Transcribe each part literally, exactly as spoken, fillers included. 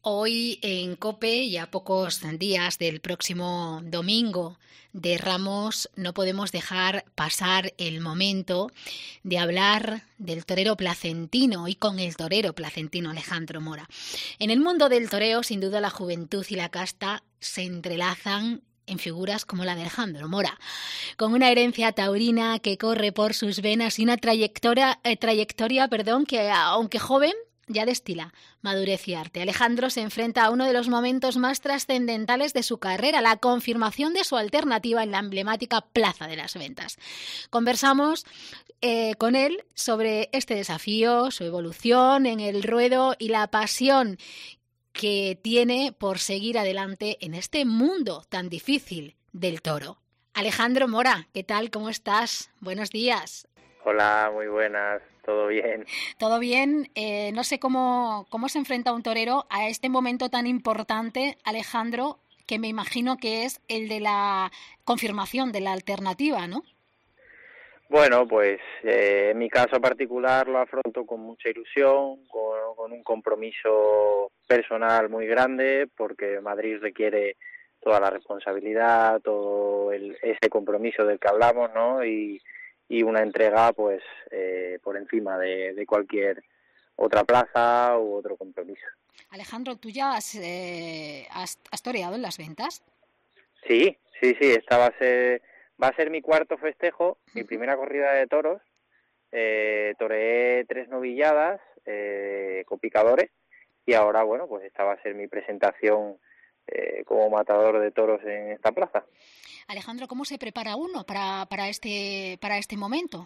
Hoy en COPE y a pocos días del próximo domingo de Ramos no podemos dejar pasar el momento de hablar del torero placentino y con el torero placentino Alejandro Mora. En el mundo del toreo, sin duda, la juventud y la casta se entrelazan en figuras como la de Alejandro Mora, con una herencia taurina que corre por sus venas y una trayectoria, eh, trayectoria perdón, que, aunque joven, ya destila madurez y arte. Alejandro se enfrenta a uno de los momentos más trascendentales de su carrera, la confirmación de su alternativa en la emblemática Plaza de las Ventas. Conversamos eh, con él sobre este desafío, su evolución en el ruedo y la pasión que tiene por seguir adelante en este mundo tan difícil del toro. Alejandro Mora, ¿qué tal? ¿Cómo estás? Buenos días. Hola, muy buenas. ¿Todo bien? Todo bien. Eh, no sé cómo, cómo se enfrenta un torero a este momento tan importante, Alejandro, que me imagino que es el de la confirmación de la alternativa, ¿no? Bueno, pues eh, en mi caso particular lo afronto con mucha ilusión, con, con un compromiso personal muy grande, porque Madrid requiere toda la responsabilidad, todo el, ese compromiso del que hablamos, ¿no? Y, y una entrega, pues, eh, por encima de, de cualquier otra plaza u otro compromiso. Alejandro, ¿tú ya has, eh, has, has toreado en las ventas? Sí, sí, sí, esta va a ser, va a ser mi cuarto festejo, mi primera corrida de toros. Eh, toreé tres novilladas eh, con picadores y ahora, bueno, pues esta va a ser mi presentación eh, como matador de toros en esta plaza. Alejandro, ¿cómo se prepara uno para, para, este, para este momento?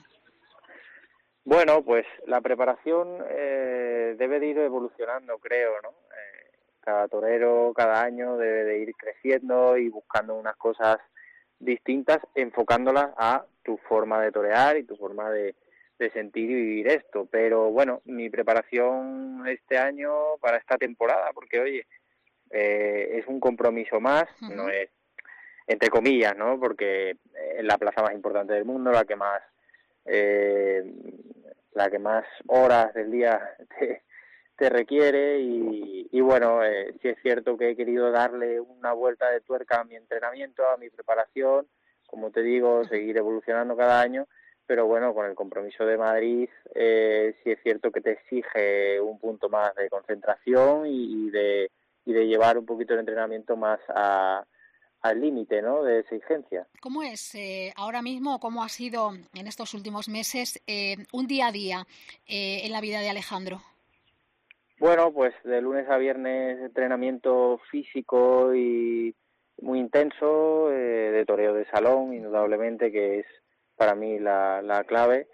Bueno, pues la preparación eh, debe de ir evolucionando, creo, ¿no? Eh, cada torero, cada año debe de ir creciendo y buscando unas cosas distintas, enfocándolas a tu forma de torear y tu forma de, de sentir y vivir esto. Pero bueno, mi preparación este año para esta temporada, porque oye, eh, es un compromiso más, uh-huh. No es, entre comillas, ¿no? Porque es la plaza más importante del mundo, la que más eh, la que más horas del día te, te requiere y, y bueno, eh, sí es cierto que he querido darle una vuelta de tuerca a mi entrenamiento, a mi preparación, como te digo, seguir evolucionando cada año, pero bueno, con el compromiso de Madrid eh, sí es cierto que te exige un punto más de concentración y, y de y de llevar un poquito el entrenamiento más a al límite, ¿no?, de exigencia. ¿Cómo es eh, ahora mismo, cómo ha sido en estos últimos meses eh, un día a día eh, en la vida de Alejandro? Bueno, pues de lunes a viernes entrenamiento físico y muy intenso, eh, de toreo de salón, indudablemente, que es para mí la, la clave.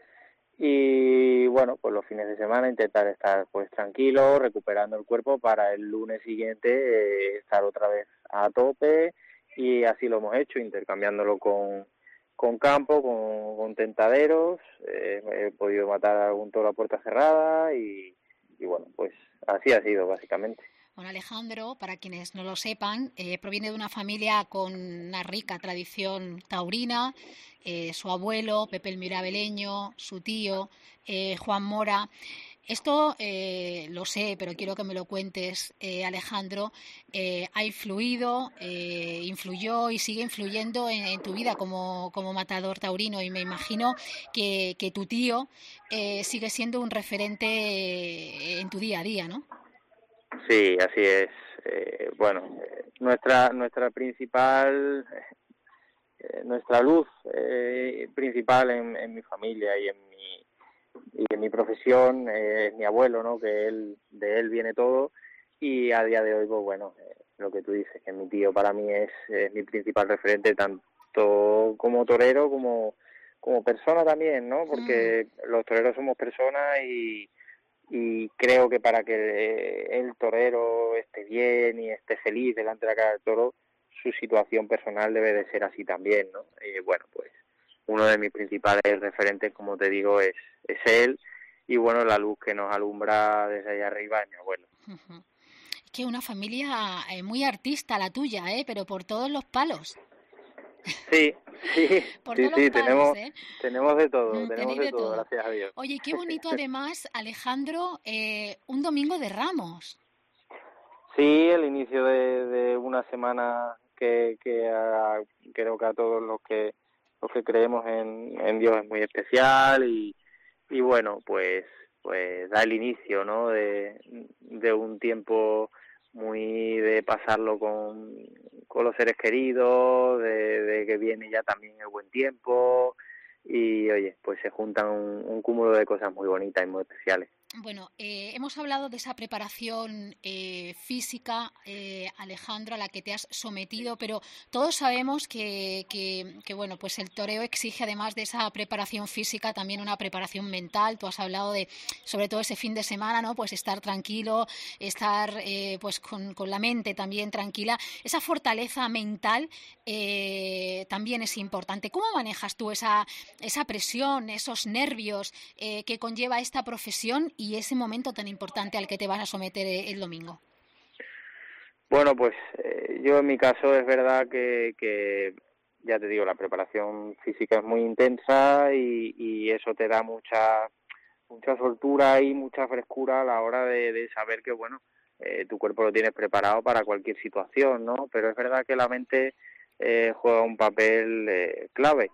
Y bueno, pues los fines de semana intentar estar pues tranquilo, recuperando el cuerpo para el lunes siguiente eh, estar otra vez a tope. Y así lo hemos hecho, intercambiándolo con, con campo, con, con tentaderos, eh, he podido matar algún toro a puerta cerrada y, y bueno, pues así ha sido básicamente. Bueno, Alejandro, para quienes no lo sepan, eh, proviene de una familia con una rica tradición taurina, eh, su abuelo, Pepe el Mirabeleño, su tío, eh, Juan Mora. Esto eh, lo sé, pero quiero que me lo cuentes, eh, Alejandro. Eh, ha influido, eh, influyó y sigue influyendo en, en tu vida como, como matador taurino y me imagino que, que tu tío eh, sigue siendo un referente en tu día a día, ¿no? Sí, así es. Eh, bueno, eh, nuestra nuestra principal, eh, nuestra luz eh, principal en, en mi familia y en mi y en mi profesión eh, es mi abuelo, ¿no? Que él de él viene todo y a día de hoy, pues bueno, eh, lo que tú dices, que mi tío para mí es, es mi principal referente tanto como torero como como persona también, ¿no? Porque mm. los toreros somos personas y y creo que para que el torero esté bien y esté feliz delante de la cara del toro, su situación personal debe de ser así también, ¿no? Y bueno, pues uno de mis principales referentes, como te digo, es, es él y bueno, la luz que nos alumbra desde allá arriba es mi abuelo. Uh-huh. Es que una familia eh, muy artista la tuya, ¿eh? Pero por todos los palos. Sí, sí, por sí, todos sí, los palos, tenemos, ¿eh? tenemos de todo, Mm, tenemos de, de todo, todo, gracias a Dios. Oye, qué bonito además, Alejandro, eh, un domingo de Ramos. Sí, el inicio de, de una semana que, que a, creo que a todos los que los que creemos en, en Dios es muy especial y, y bueno, pues pues da el inicio, ¿no? De, de un tiempo muy de pasarlo con, con los seres queridos, de, de que viene ya también el buen tiempo y oye, pues se juntan un, un cúmulo de cosas muy bonitas y muy especiales. Bueno, eh, hemos hablado de esa preparación eh, física, eh, Alejandro, a la que te has sometido, pero todos sabemos que, que, que, bueno, pues el toreo exige, además de esa preparación física, también una preparación mental. Tú has hablado de, sobre todo ese fin de semana, ¿no? Pues estar tranquilo, estar eh, pues con, con la mente también tranquila. Esa fortaleza mental eh, también es importante. ¿Cómo manejas tú esa, esa presión, esos nervios eh, que conlleva esta profesión y ese momento tan importante al que te vas a someter el domingo? Bueno, pues eh, yo en mi caso es verdad que, que, ya te digo, la preparación física es muy intensa y, y eso te da mucha mucha soltura y mucha frescura a la hora de, de saber que, bueno, eh, tu cuerpo lo tienes preparado para cualquier situación, ¿no? Pero es verdad que la mente eh, juega un papel eh, clave,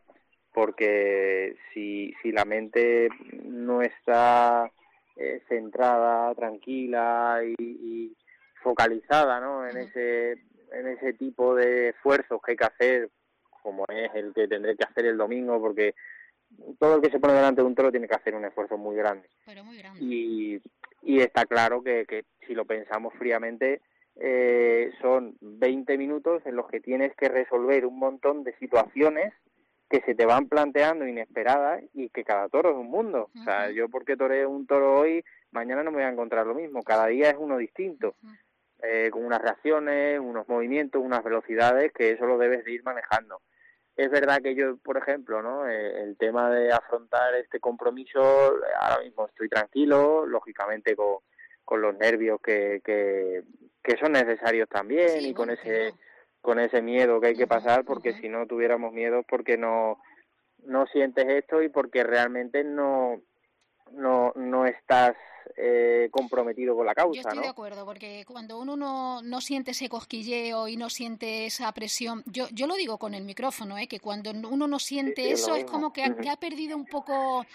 porque si, si la mente no está eh, centrada, tranquila y, y focalizada, ¿no? En ese en ese tipo de esfuerzos que hay que hacer, como es el que tendré que hacer el domingo, porque todo el que se pone delante de un toro tiene que hacer un esfuerzo muy grande. Pero muy grande. Y, y está claro que, que si lo pensamos fríamente, eh, son veinte minutos en los que tienes que resolver un montón de situaciones que se te van planteando inesperadas y que cada toro es un mundo. Uh-huh. O sea, yo porque toreo un toro hoy, mañana no me voy a encontrar lo mismo. Cada día es uno distinto. Uh-huh. Eh, con unas reacciones, unos movimientos, unas velocidades, que eso lo debes de ir manejando. Es verdad que yo, por ejemplo, ¿no? Eh, el tema de afrontar este compromiso, ahora mismo estoy tranquilo, lógicamente con, con los nervios que, que, que son necesarios también, sí, y con ese no. con ese miedo que hay que pasar, porque uh-huh. si no tuviéramos miedo, porque no no sientes esto y porque realmente no no no estás eh, comprometido con la causa, Yo estoy ¿no? de acuerdo, porque cuando uno no, no siente ese cosquilleo y no siente esa presión, yo yo lo digo con el micrófono, ¿eh? Que cuando uno no siente sí, sí, eso es, es como que ha, uh-huh. que ha perdido un poco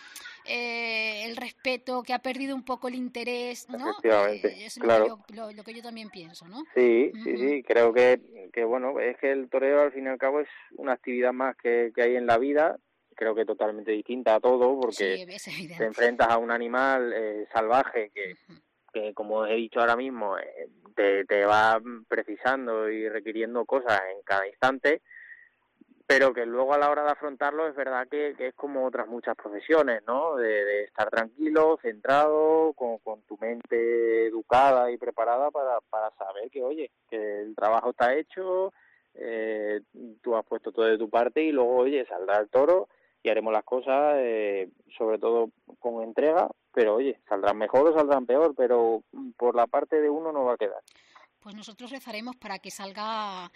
eh, el respeto, que ha perdido un poco el interés, ¿no? Efectivamente, eh, es claro. lo que, yo, lo, lo que yo también pienso, ¿no? Sí, uh-huh. sí, sí, creo que, que, bueno, es que el toreo al fin y al cabo es una actividad más que, que hay en la vida, creo que totalmente distinta a todo, porque sí, te enfrentas a un animal eh, salvaje que, uh-huh. que, como he dicho ahora mismo, eh, te, te va precisando y requiriendo cosas en cada instante, pero que luego a la hora de afrontarlo es verdad que, que es como otras muchas profesiones, ¿no? De, de estar tranquilo, centrado, con, con tu mente educada y preparada para, para saber que, oye, que el trabajo está hecho, eh, tú has puesto todo de tu parte y luego, oye, saldrá el toro y haremos las cosas, eh, sobre todo con entrega, pero, oye, saldrán mejor o saldrán peor, pero por la parte de uno no va a quedar. Pues nosotros rezaremos para que salga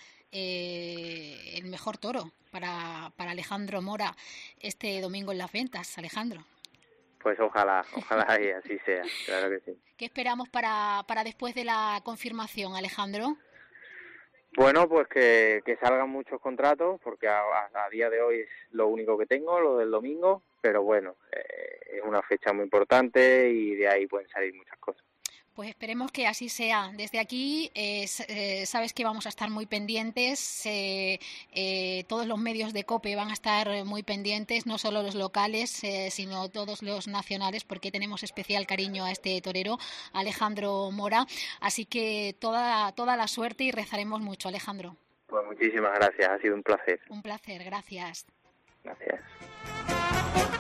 eh, el mejor toro para, para Alejandro Mora este domingo en las ventas, Alejandro. Pues ojalá, ojalá y así sea, claro que sí. ¿Qué esperamos para, para después de la confirmación, Alejandro? Bueno, pues que, que salgan muchos contratos, porque a, a día de hoy es lo único que tengo, lo del domingo, pero bueno, eh, es una fecha muy importante y de ahí pueden salir muchas cosas. Pues esperemos que así sea. Desde aquí eh, eh, sabes que vamos a estar muy pendientes, eh, eh, todos los medios de COPE van a estar muy pendientes, no solo los locales, eh, sino todos los nacionales, porque tenemos especial cariño a este torero, Alejandro Mora. Así que toda, toda la suerte y rezaremos mucho, Alejandro. Pues muchísimas gracias, ha sido un placer. Un placer, gracias. Gracias.